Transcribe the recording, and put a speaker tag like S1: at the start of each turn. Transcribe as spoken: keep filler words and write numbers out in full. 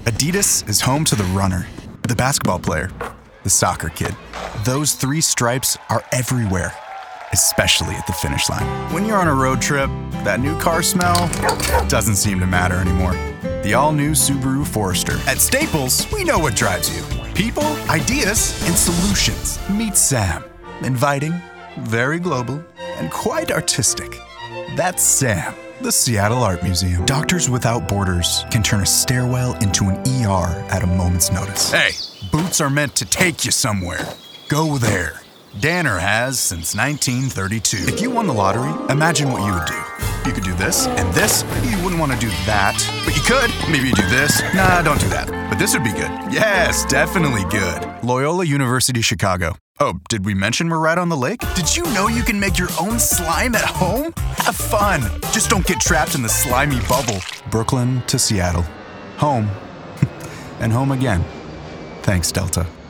S1: Adidas is home to the runner, the basketball player, the soccer kid. Those three stripes are everywhere, especially at the finish line. When you're on a road trip, that new car smell doesn't seem to matter anymore. The all-new Subaru Forester. At Staples, we know what drives you. People, ideas, and solutions. Meet Sam. Inviting, very global, and quite artistic. That's Sam, the Seattle Art Museum. Doctors Without Borders can turn a stairwell into an E R at a moment's notice. Hey, boots are meant to take you somewhere. Go there. Danner has since nineteen thirty-two. If you won the lottery, imagine what you would do. You could do this and this. Maybe you wouldn't want to do that, but you could. Maybe you do this. Nah, don't do that. But this would be good. Yes, definitely good. Loyola University Chicago. Oh, did we mention we're right on the lake? Did you know you can make your own slime at home? Have fun. Just don't get trapped in the slimy bubble. Brooklyn to Seattle. Home. And home again. Thanks, Delta.